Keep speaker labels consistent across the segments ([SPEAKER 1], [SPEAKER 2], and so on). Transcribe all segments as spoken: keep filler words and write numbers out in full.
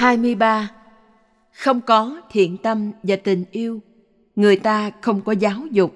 [SPEAKER 1] hai mươi ba. Không có thiện tâm và tình yêu, người ta không có giáo dục.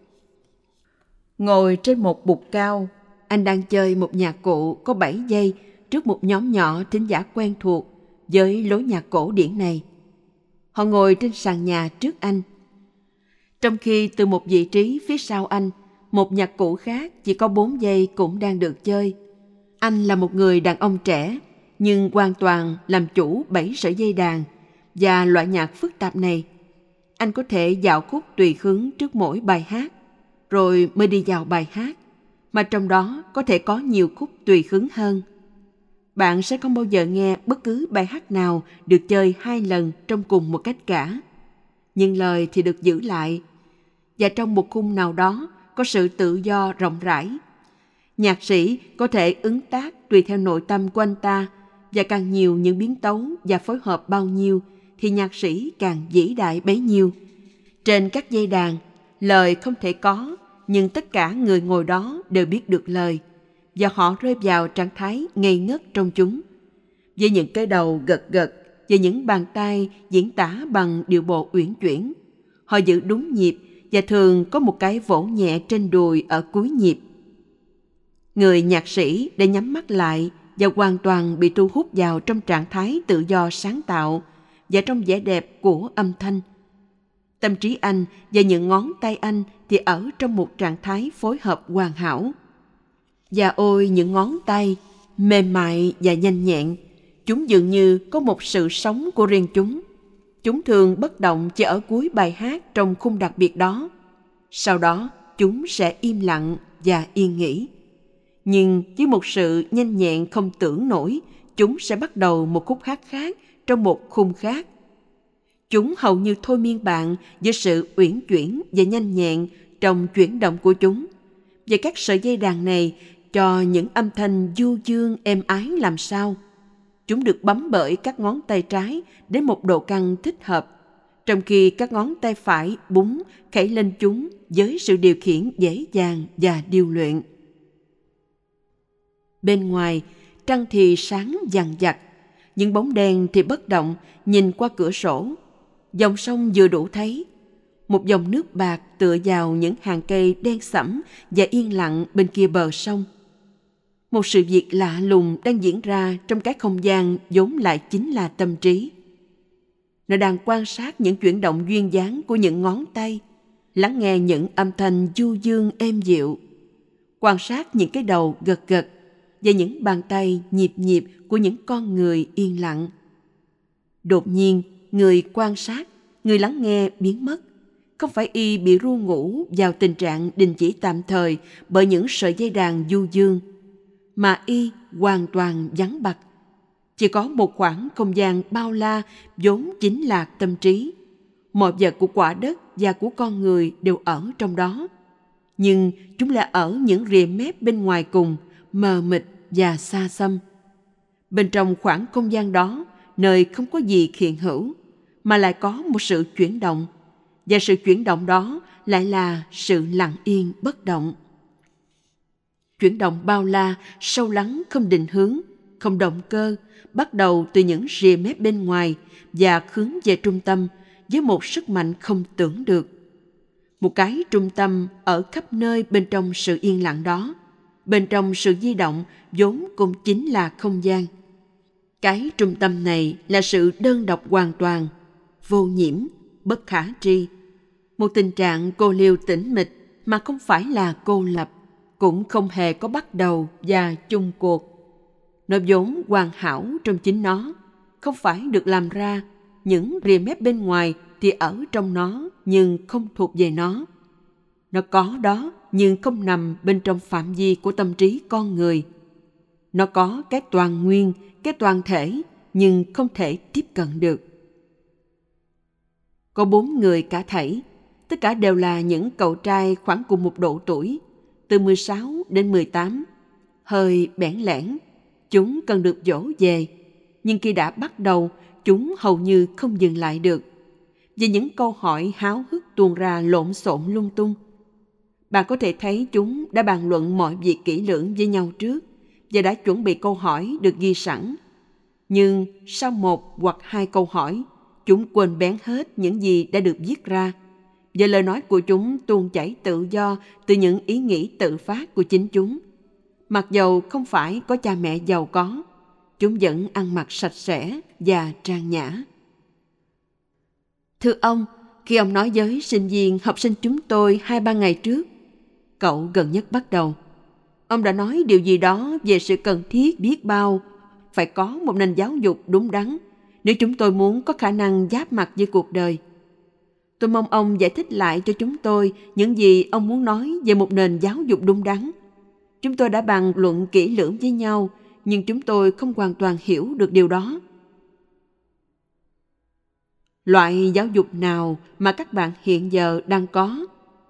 [SPEAKER 1] Ngồi trên một bục cao, anh đang chơi một nhạc cụ có bảy giây trước một nhóm nhỏ thính giả quen thuộc với lối nhạc cổ điển này. Họ ngồi trên sàn nhà trước anh. Trong khi từ một vị trí phía sau anh, một nhạc cụ khác chỉ có bốn giây cũng đang được chơi. Anh là một người đàn ông trẻ, nhưng hoàn toàn làm chủ bảy sợi dây đàn và loại nhạc phức tạp này. Anh có thể dạo khúc tùy hứng trước mỗi bài hát, rồi mới đi vào bài hát, mà trong đó có thể có nhiều khúc tùy hứng hơn. Bạn sẽ không bao giờ nghe bất cứ bài hát nào được chơi hai lần trong cùng một cách cả. Nhưng lời thì được giữ lại, và trong một khung nào đó có sự tự do rộng rãi. Nhạc sĩ có thể ứng tác tùy theo nội tâm của anh ta, và càng nhiều những biến tấu và phối hợp bao nhiêu thì nhạc sĩ càng vĩ đại bấy nhiêu. Trên các dây đàn, lời không thể có, nhưng tất cả người ngồi đó đều biết được lời, và họ rơi vào trạng thái ngây ngất trong chúng. Với những cái đầu gật gật và những bàn tay diễn tả bằng điệu bộ uyển chuyển, họ giữ đúng nhịp và thường có một cái vỗ nhẹ trên đùi ở cuối nhịp. Người nhạc sĩ đã nhắm mắt lại và hoàn toàn bị thu hút vào trong trạng thái tự do sáng tạo và trong vẻ đẹp của âm thanh. Tâm trí anh và những ngón tay anh thì ở trong một trạng thái phối hợp hoàn hảo. Và ôi những ngón tay, mềm mại và nhanh nhẹn, chúng dường như có một sự sống của riêng chúng. Chúng thường bất động chỉ ở cuối bài hát trong khung đặc biệt đó. Sau đó, chúng sẽ im lặng và yên nghỉ. Nhưng với một sự nhanh nhẹn không tưởng nổi, chúng sẽ bắt đầu một khúc hát khác trong một khung khác. Chúng hầu như thôi miên bạn với sự uyển chuyển và nhanh nhẹn trong chuyển động của chúng. Và các sợi dây đàn này cho những âm thanh du dương êm ái làm sao. Chúng được bấm bởi các ngón tay trái đến một độ căng thích hợp, trong khi các ngón tay phải búng khẩy lên chúng với sự điều khiển dễ dàng và điêu luyện. Bên ngoài, trăng thì sáng dằn dặt, những bóng đen thì bất động nhìn qua cửa sổ. Dòng sông vừa đủ thấy, một dòng nước bạc tựa vào những hàng cây đen sẫm và yên lặng bên kia bờ sông. Một sự việc lạ lùng đang diễn ra trong cái không gian vốn lại chính là tâm trí. Nó đang quan sát những chuyển động duyên dáng của những ngón tay, lắng nghe những âm thanh du dương êm dịu, quan sát những cái đầu gật gật và những bàn tay nhịp nhịp của những con người yên lặng. Đột nhiên, người quan sát, người lắng nghe biến mất. Không phải y bị ru ngủ vào tình trạng đình chỉ tạm thời bởi những sợi dây đàn du dương, mà y hoàn toàn vắng bặt. Chỉ có một khoảng không gian bao la vốn chính là tâm trí. Mọi vật của quả đất và của con người đều ở trong đó. Nhưng chúng lại ở những rìa mép bên ngoài cùng, mờ mịt và xa xăm. Bên trong khoảng không gian đó, nơi không có gì hiện hữu, mà lại có một sự chuyển động. Và sự chuyển động đó lại là sự lặng yên bất động. Chuyển động bao la, sâu lắng, không định hướng, không động cơ, bắt đầu từ những rìa mép bên ngoài và hướng về trung tâm với một sức mạnh không tưởng được. Một cái trung tâm ở khắp nơi bên trong sự yên lặng đó, bên trong sự di động vốn cũng chính là không gian. Cái trung tâm này là sự đơn độc hoàn toàn, vô nhiễm, bất khả tri. Một tình trạng cô liêu tĩnh mịch mà không phải là cô lập, cũng không hề có bắt đầu và chung cuộc. Nó vốn hoàn hảo trong chính nó, không phải được làm ra. Những rìa mép bên ngoài thì ở trong nó nhưng không thuộc về nó. Nó có đó nhưng không nằm bên trong phạm vi của tâm trí con người. Nó có cái toàn nguyên, cái toàn thể nhưng không thể tiếp cận được. Có bốn người cả thảy, tất cả đều là những cậu trai khoảng cùng một độ tuổi, từ mười sáu đến mười tám, hơi bẽn lẽn. Chúng cần được dỗ về, nhưng khi đã bắt đầu, chúng hầu như không dừng lại được. Vì những câu hỏi háo hức tuôn ra lộn xộn lung tung. Bạn có thể thấy chúng đã bàn luận mọi việc kỹ lưỡng với nhau trước và đã chuẩn bị câu hỏi được ghi sẵn. Nhưng sau một hoặc hai câu hỏi, chúng quên bén hết những gì đã được viết ra, và lời nói của chúng tuôn chảy tự do từ những ý nghĩ tự phát của chính chúng. Mặc dầu không phải có cha mẹ giàu có, chúng vẫn ăn mặc sạch sẽ và trang nhã. Thưa ông, khi ông nói với sinh viên học sinh chúng tôi hai ba ngày trước, cậu gần nhất bắt đầu. Ông đã nói điều gì đó về sự cần thiết biết bao phải có một nền giáo dục đúng đắn nếu chúng tôi muốn có khả năng giáp mặt với cuộc đời. Tôi mong ông giải thích lại cho chúng tôi những gì ông muốn nói về một nền giáo dục đúng đắn. Chúng tôi đã bàn luận kỹ lưỡng với nhau, nhưng chúng tôi không hoàn toàn hiểu được điều đó. Loại giáo dục nào mà các bạn hiện giờ đang có?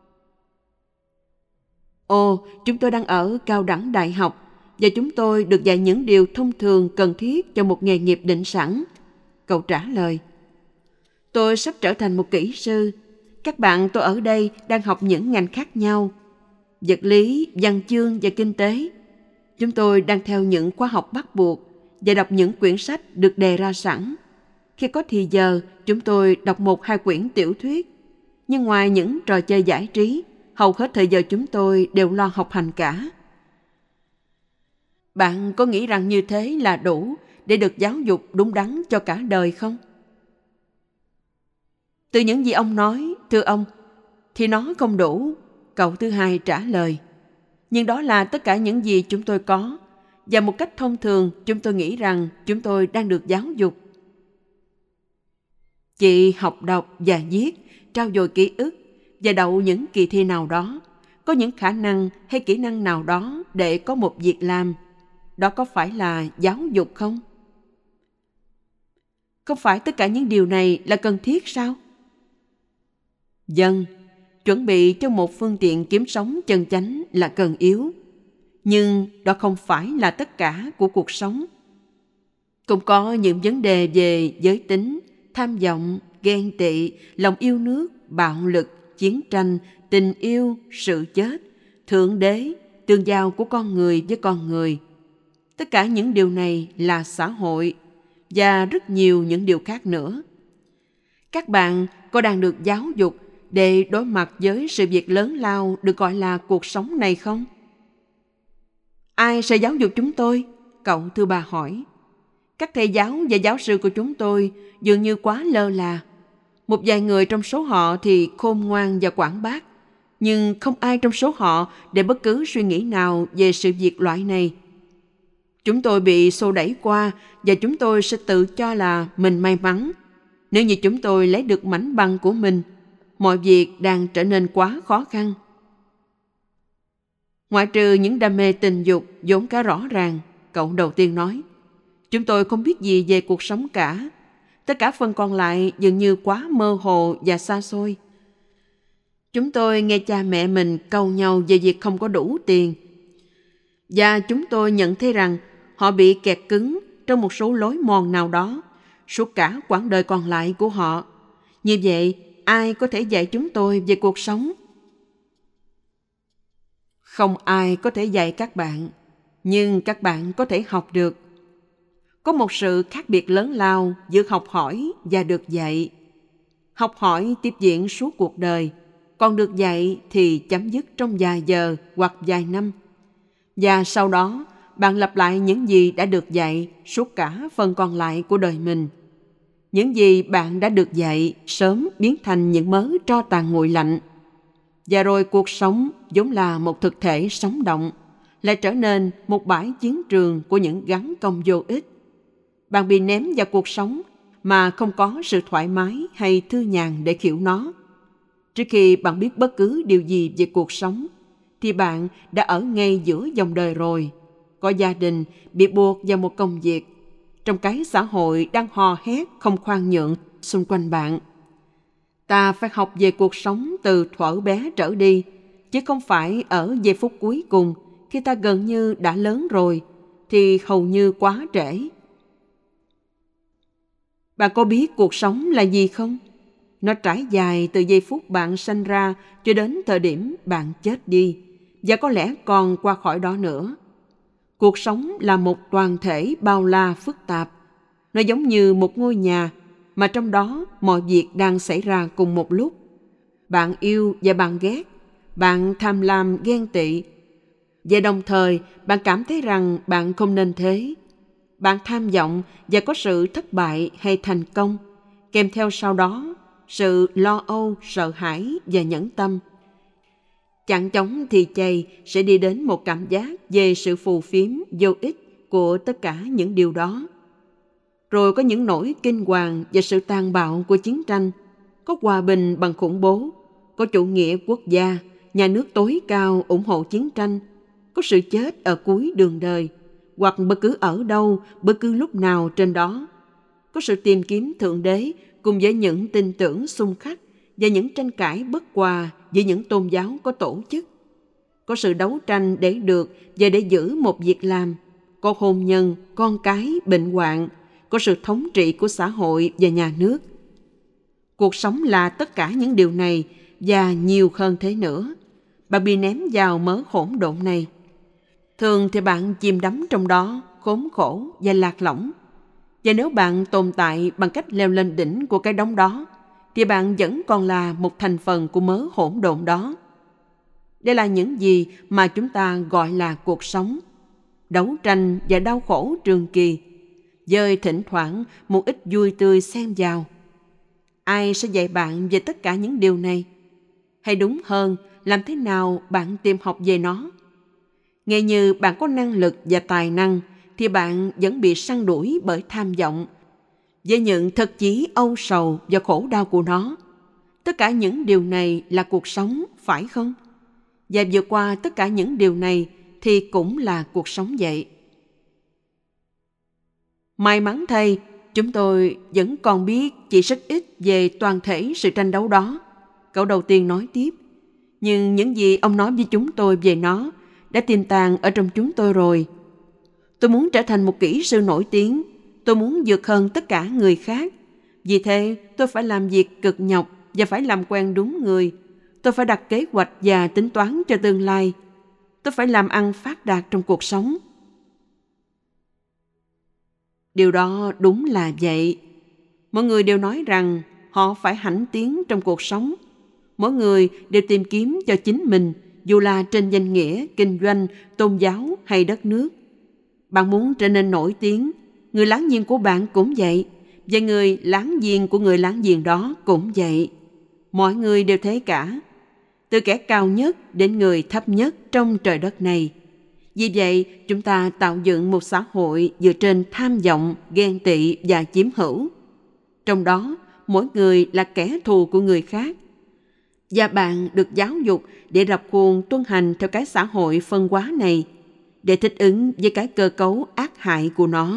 [SPEAKER 1] Ồ, chúng tôi đang ở cao đẳng đại học, và chúng tôi được dạy những điều thông thường cần thiết cho một nghề nghiệp định sẵn. Cậu trả lời. Tôi sắp trở thành một kỹ sư. Các bạn tôi ở đây đang học những ngành khác nhau: vật lý, văn chương và kinh tế. Chúng tôi đang theo những khóa học bắt buộc và đọc những quyển sách được đề ra sẵn. Khi có thì giờ, chúng tôi đọc một hai quyển tiểu thuyết. Nhưng ngoài những trò chơi giải trí, hầu hết thời giờ chúng tôi đều lo học hành cả. Bạn có nghĩ rằng như thế là đủ để được giáo dục đúng đắn cho cả đời không? Từ những gì ông nói, thưa ông, thì nó không đủ, cậu thứ hai trả lời. Nhưng đó là tất cả những gì chúng tôi có, và một cách thông thường chúng tôi nghĩ rằng chúng tôi đang được giáo dục. Chị học đọc và viết, trau dồi ký ức và đậu những kỳ thi nào đó, có những khả năng hay kỹ năng nào đó để có một việc làm. Đó có phải là giáo dục không? Không phải tất cả những điều này là cần thiết sao? Vâng, chuẩn bị cho một phương tiện kiếm sống chân chánh là cần yếu. Nhưng đó không phải là tất cả của cuộc sống. Cũng có những vấn đề về giới tính, tham vọng, ghen tị, lòng yêu nước, bạo lực, chiến tranh, tình yêu, sự chết, thượng đế, tương giao của con người với con người. Tất cả những điều này là xã hội và rất nhiều những điều khác nữa. Các bạn có đang được giáo dục để đối mặt với sự việc lớn lao được gọi là cuộc sống này không? Ai sẽ giáo dục chúng tôi? Cậu thứ ba hỏi. Các thầy giáo và giáo sư của chúng tôi dường như quá lơ là. Một vài người trong số họ thì khôn ngoan và quảng bác, nhưng không ai trong số họ để bất cứ suy nghĩ nào về sự việc loại này. Chúng tôi bị xô đẩy qua và chúng tôi sẽ tự cho là mình may mắn. Nếu như chúng tôi lấy được mảnh bằng của mình, mọi việc đang trở nên quá khó khăn. Ngoại trừ những đam mê tình dục vốn khá rõ ràng, cậu đầu tiên nói, chúng tôi không biết gì về cuộc sống cả. Tất cả phần còn lại dường như quá mơ hồ và xa xôi. Chúng tôi nghe cha mẹ mình cau nhau về việc không có đủ tiền. Và chúng tôi nhận thấy rằng họ bị kẹt cứng trong một số lối mòn nào đó suốt cả quãng đời còn lại của họ. Như vậy, ai có thể dạy chúng tôi về cuộc sống? Không ai có thể dạy các bạn, nhưng các bạn có thể học được. Có một sự khác biệt lớn lao giữa học hỏi và được dạy. Học hỏi tiếp diễn suốt cuộc đời, còn được dạy thì chấm dứt trong vài giờ hoặc vài năm. Và sau đó, bạn lặp lại những gì đã được dạy suốt cả phần còn lại của đời mình. Những gì bạn đã được dạy sớm biến thành những mớ tro tàn nguội lạnh. Và rồi cuộc sống vốn là một thực thể sống động, lại trở nên một bãi chiến trường của những gắn công vô ích. Bạn bị ném vào cuộc sống mà không có sự thoải mái hay thư nhàn để khiêu nó. Trước khi bạn biết bất cứ điều gì về cuộc sống, thì bạn đã ở ngay giữa dòng đời rồi. Có gia đình bị buộc vào một công việc, trong cái xã hội đang hò hét không khoan nhượng xung quanh bạn. Ta phải học về cuộc sống từ thuở bé trở đi, chứ không phải ở giây phút cuối cùng khi ta gần như đã lớn rồi, thì hầu như quá trễ. Bạn có biết cuộc sống là gì không? Nó trải dài từ giây phút bạn sanh ra cho đến thời điểm bạn chết đi, và có lẽ còn qua khỏi đó nữa. Cuộc sống là một toàn thể bao la phức tạp. Nó giống như một ngôi nhà mà trong đó mọi việc đang xảy ra cùng một lúc. Bạn yêu và bạn ghét, bạn tham lam ghen tị, và đồng thời bạn cảm thấy rằng bạn không nên thế. Bạn tham vọng và có sự thất bại hay thành công, kèm theo sau đó sự lo âu, sợ hãi và nhẫn tâm. Chẳng chóng thì chày sẽ đi đến một cảm giác về sự phù phiếm vô ích của tất cả những điều đó. Rồi có những nỗi kinh hoàng và sự tàn bạo của chiến tranh, có hòa bình bằng khủng bố, có chủ nghĩa quốc gia, nhà nước tối cao ủng hộ chiến tranh, có sự chết ở cuối đường đời, hoặc bất cứ ở đâu, bất cứ lúc nào trên đó. Có sự tìm kiếm Thượng Đế cùng với những tin tưởng xung khắc và những tranh cãi bất hòa giữa những tôn giáo có tổ chức. Có sự đấu tranh để được và để giữ một việc làm. Có hôn nhân, con cái, bệnh hoạn. Có sự thống trị của xã hội và nhà nước. Cuộc sống là tất cả những điều này và nhiều hơn thế nữa. Bạn bị ném vào mớ hỗn độn này. Thường thì bạn chìm đắm trong đó, khốn khổ và lạc lõng. Và nếu bạn tồn tại bằng cách leo lên đỉnh của cái đống đó, thì bạn vẫn còn là một thành phần của mớ hỗn độn đó. Đây là những gì mà chúng ta gọi là cuộc sống. Đấu tranh và đau khổ trường kỳ, với thỉnh thoảng một ít vui tươi xen vào. Ai sẽ dạy bạn về tất cả những điều này? Hay đúng hơn, làm thế nào bạn tìm học về nó? Ngay như bạn có năng lực và tài năng, thì bạn vẫn bị săn đuổi bởi tham vọng, với những thực chí âu sầu và khổ đau của nó. Tất cả những điều này là cuộc sống, phải không? Và vượt qua tất cả những điều này thì cũng là cuộc sống vậy. May mắn thay, chúng tôi vẫn còn biết chỉ rất ít về toàn thể sự tranh đấu đó. Cậu đầu tiên nói tiếp. Nhưng những gì ông nói với chúng tôi về nó đã tiềm tàng ở trong chúng tôi rồi. Tôi muốn trở thành một kỹ sư nổi tiếng. Tôi muốn vượt hơn tất cả người khác. Vì thế, tôi phải làm việc cực nhọc và phải làm quen đúng người. Tôi phải đặt kế hoạch và tính toán cho tương lai. Tôi phải làm ăn phát đạt trong cuộc sống. Điều đó đúng là vậy. Mọi người đều nói rằng họ phải hãnh tiến trong cuộc sống. Mỗi người đều tìm kiếm cho chính mình, dù là trên danh nghĩa, kinh doanh, tôn giáo hay đất nước. Bạn muốn trở nên nổi tiếng, người láng giềng của bạn cũng vậy, và người láng giềng của người láng giềng đó cũng vậy. Mọi người đều thế cả, từ kẻ cao nhất đến người thấp nhất trong trời đất này. Vì vậy, chúng ta tạo dựng một xã hội dựa trên tham vọng, ghen tị và chiếm hữu. Trong đó, mỗi người là kẻ thù của người khác. Và bạn được giáo dục để rập khuôn tuân hành theo cái xã hội phân hóa này, để thích ứng với cái cơ cấu ác hại của nó.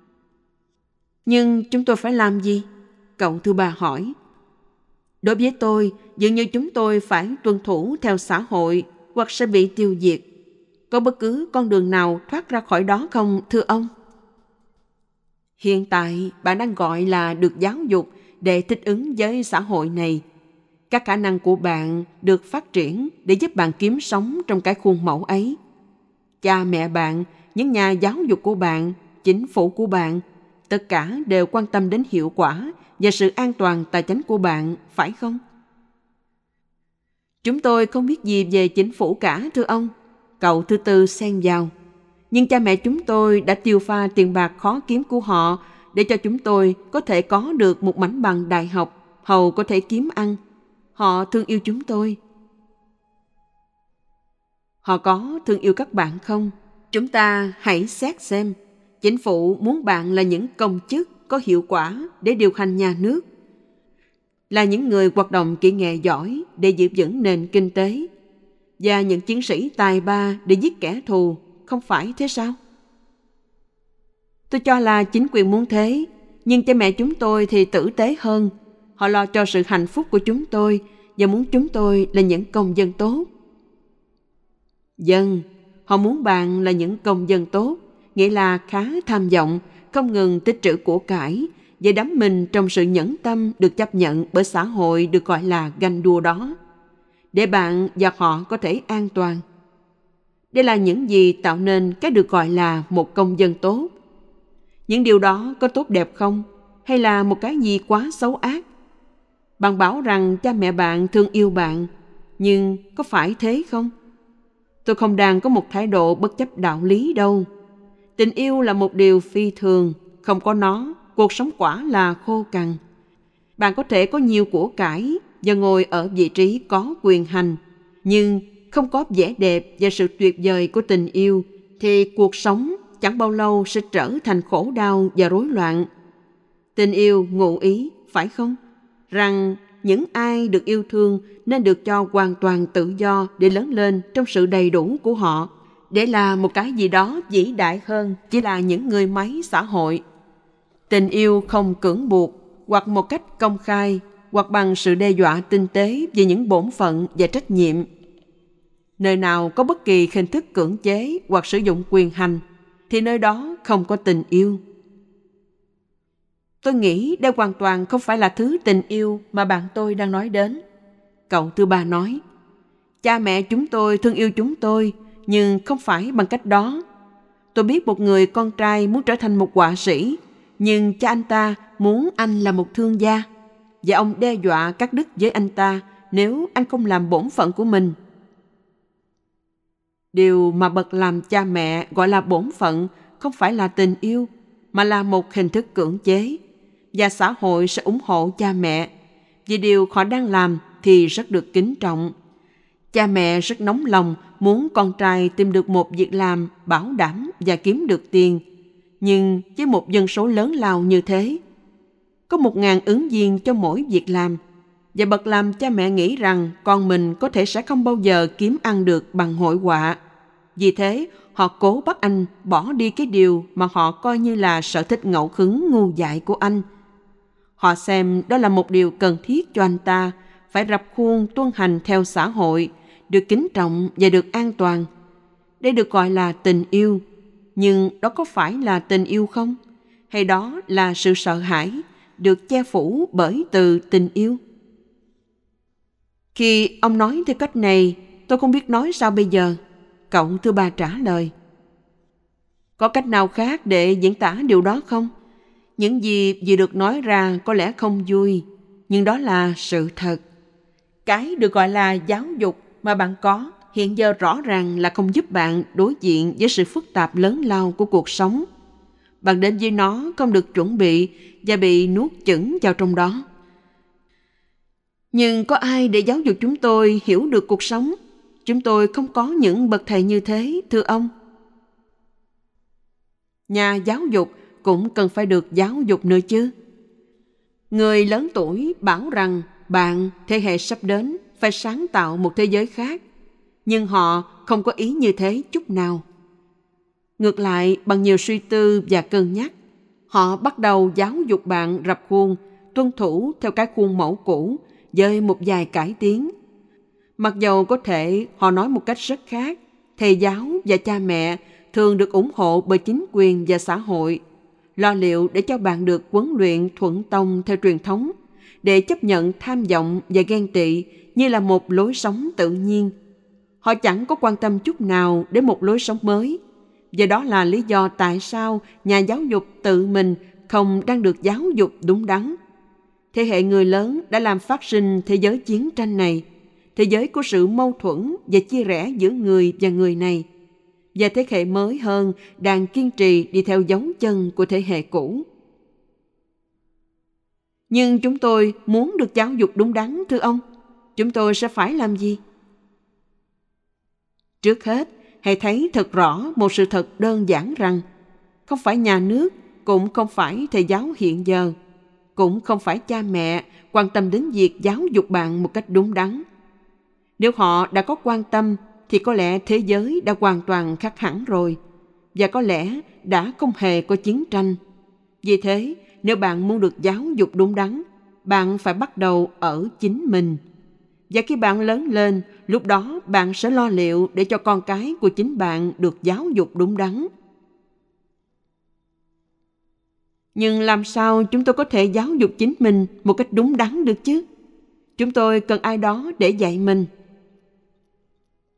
[SPEAKER 1] Nhưng chúng tôi phải làm gì? Cậu thứ ba hỏi. Đối với tôi, dường như chúng tôi phải tuân thủ theo xã hội hoặc sẽ bị tiêu diệt. Có bất cứ con đường nào thoát ra khỏi đó không, thưa ông? Hiện tại, bạn đang gọi là được giáo dục để thích ứng với xã hội này. Các khả năng của bạn được phát triển để giúp bạn kiếm sống trong cái khuôn mẫu ấy. Cha mẹ bạn, những nhà giáo dục của bạn, chính phủ của bạn, tất cả đều quan tâm đến hiệu quả và sự an toàn tài chính của bạn, phải không? Chúng tôi không biết gì về chính phủ cả, thưa ông. Cậu thứ tư xen vào. Nhưng cha mẹ chúng tôi đã tiêu pha tiền bạc khó kiếm của họ để cho chúng tôi có thể có được một mảnh bằng đại học, hầu có thể kiếm ăn. Họ thương yêu chúng tôi. Họ có thương yêu các bạn không? Chúng ta hãy xét xem. Chính phủ muốn bạn là những công chức có hiệu quả để điều hành nhà nước, là những người hoạt động kỹ nghệ giỏi để giữ vững nền kinh tế, và những chiến sĩ tài ba để giết kẻ thù, không phải thế sao? Tôi cho là chính quyền muốn thế, nhưng cha mẹ chúng tôi thì tử tế hơn. Họ lo cho sự hạnh phúc của chúng tôi và muốn chúng tôi là những công dân tốt. Dân, họ muốn bạn là những công dân tốt, nghĩa là khá tham vọng, không ngừng tích trữ của cải, và đắm mình trong sự nhẫn tâm được chấp nhận bởi xã hội được gọi là ganh đua đó, để bạn và họ có thể an toàn. Đây là những gì tạo nên cái được gọi là một công dân tốt. Những điều đó có tốt đẹp không? Hay là một cái gì quá xấu ác? Bạn bảo rằng cha mẹ bạn thương yêu bạn, nhưng có phải thế không? Tôi không đang có một thái độ bất chấp đạo lý đâu. Tình yêu là một điều phi thường, không có nó, cuộc sống quả là khô cằn. Bạn có thể có nhiều của cải và ngồi ở vị trí có quyền hành, nhưng không có vẻ đẹp và sự tuyệt vời của tình yêu, thì cuộc sống chẳng bao lâu sẽ trở thành khổ đau và rối loạn. Tình yêu ngụ ý, phải không? Rằng những ai được yêu thương nên được cho hoàn toàn tự do để lớn lên trong sự đầy đủ của họ, để là một cái gì đó vĩ đại hơn chỉ là những người máy xã hội. Tình yêu không cưỡng buộc, hoặc một cách công khai, hoặc bằng sự đe dọa tinh tế về những bổn phận và trách nhiệm. Nơi nào có bất kỳ hình thức cưỡng chế hoặc sử dụng quyền hành, thì nơi đó không có tình yêu. Tôi nghĩ đây hoàn toàn không phải là thứ tình yêu mà bạn tôi đang nói đến. Cậu thứ ba nói, cha mẹ chúng tôi thương yêu chúng tôi, nhưng không phải bằng cách đó. Tôi biết một người con trai muốn trở thành một họa sĩ, nhưng cha anh ta muốn anh là một thương gia, và ông đe dọa cắt đứt với anh ta nếu anh không làm bổn phận của mình. Điều mà bậc làm cha mẹ gọi là bổn phận không phải là tình yêu, mà là một hình thức cưỡng chế, và xã hội sẽ ủng hộ cha mẹ, vì điều họ đang làm thì rất được kính trọng. Cha mẹ rất nóng lòng muốn con trai tìm được một việc làm bảo đảm và kiếm được tiền, nhưng với một dân số lớn lao như thế, có một ngàn ứng viên cho mỗi việc làm, và bậc làm cha mẹ nghĩ rằng con mình có thể sẽ không bao giờ kiếm ăn được bằng hội họa. Vì thế, họ cố bắt anh bỏ đi cái điều mà họ coi như là sở thích ngẫu hứng ngu dại của anh. Họ xem đó là một điều cần thiết cho anh ta, phải rập khuôn tuân hành theo xã hội, được kính trọng và được an toàn. Đây được gọi là tình yêu. Nhưng đó có phải là tình yêu không? Hay đó là sự sợ hãi, được che phủ bởi từ tình yêu? Khi ông nói theo cách này, tôi không biết nói sao bây giờ. Cậu thứ ba trả lời. Có cách nào khác để diễn tả điều đó không? Những gì vừa được nói ra có lẽ không vui, nhưng đó là sự thật. Cái được gọi là giáo dục mà bạn có hiện giờ rõ ràng là không giúp bạn đối diện với sự phức tạp lớn lao của cuộc sống. Bạn đến với nó không được chuẩn bị và bị nuốt chửng vào trong đó. Nhưng có ai để giáo dục chúng tôi hiểu được cuộc sống? Chúng tôi không có những bậc thầy như thế, thưa ông. Nhà giáo dục cũng cần phải được giáo dục nữa chứ. Người lớn tuổi bảo rằng bạn, thế hệ sắp đến, phải sáng tạo một thế giới khác. Nhưng họ không có ý như thế chút nào. Ngược lại, bằng nhiều suy tư và cân nhắc, họ bắt đầu giáo dục bạn rập khuôn, tuân thủ theo cái khuôn mẫu cũ với một vài cải tiến. Mặc dầu có thể họ nói một cách rất khác, thầy giáo và cha mẹ thường được ủng hộ bởi chính quyền và xã hội, lo liệu để cho bạn được huấn luyện thuận tông theo truyền thống, để chấp nhận tham vọng và ghen tị như là một lối sống tự nhiên. Họ chẳng có quan tâm chút nào đến một lối sống mới, và đó là lý do tại sao nhà giáo dục tự mình không đang được giáo dục đúng đắn. Thế hệ người lớn đã làm phát sinh thế giới chiến tranh này, thế giới của sự mâu thuẫn và chia rẽ giữa người và người này. Và thế hệ mới hơn đang kiên trì đi theo dấu chân của thế hệ cũ. Nhưng chúng tôi muốn được giáo dục đúng đắn, thưa ông. Chúng tôi sẽ phải làm gì? Trước hết, hãy thấy thật rõ một sự thật đơn giản rằng không phải nhà nước, cũng không phải thầy giáo hiện giờ, cũng không phải cha mẹ quan tâm đến việc giáo dục bạn một cách đúng đắn. Nếu họ đã có quan tâm, thì có lẽ thế giới đã hoàn toàn khác hẳn rồi, và có lẽ đã không hề có chiến tranh. Vì thế, nếu bạn muốn được giáo dục đúng đắn, bạn phải bắt đầu ở chính mình. Và khi bạn lớn lên, lúc đó bạn sẽ lo liệu để cho con cái của chính bạn được giáo dục đúng đắn. Nhưng làm sao chúng tôi có thể giáo dục chính mình một cách đúng đắn được chứ? Chúng tôi cần ai đó để dạy mình.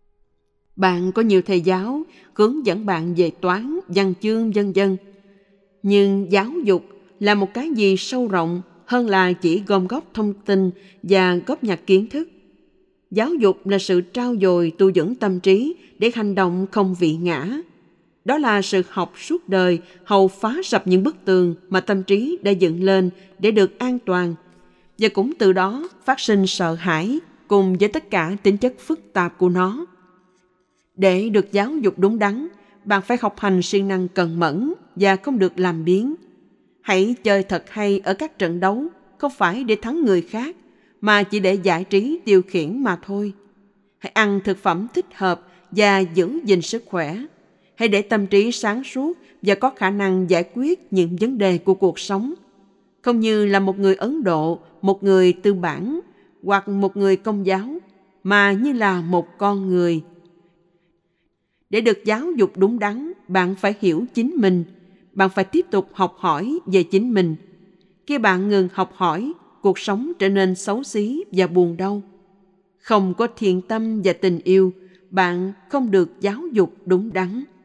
[SPEAKER 1] Bạn có nhiều thầy giáo hướng dẫn bạn về toán, văn chương, vân vân. Nhưng giáo dục là một cái gì sâu rộng hơn là chỉ gom góp thông tin và góp nhặt kiến thức. Giáo dục là sự trau dồi tu dưỡng tâm trí để hành động không vị ngã. Đó là sự học suốt đời hầu phá sập những bức tường mà tâm trí đã dựng lên để được an toàn, và cũng từ đó phát sinh sợ hãi cùng với tất cả tính chất phức tạp của nó. Để được giáo dục đúng đắn, bạn phải học hành siêng năng cần mẫn và không được làm biếng. Hãy chơi thật hay ở các trận đấu, không phải để thắng người khác, mà chỉ để giải trí tiêu khiển mà thôi. Hãy ăn thực phẩm thích hợp và giữ gìn sức khỏe. Hãy để tâm trí sáng suốt và có khả năng giải quyết những vấn đề của cuộc sống. Không như là một người Ấn Độ, một người tư bản hoặc một người Công giáo, mà như là một con người. Để được giáo dục đúng đắn, bạn phải hiểu chính mình. Bạn phải tiếp tục học hỏi về chính mình. Khi bạn ngừng học hỏi, cuộc sống trở nên xấu xí và buồn đau. Không có thiện tâm và tình yêu, bạn không được giáo dục đúng đắn.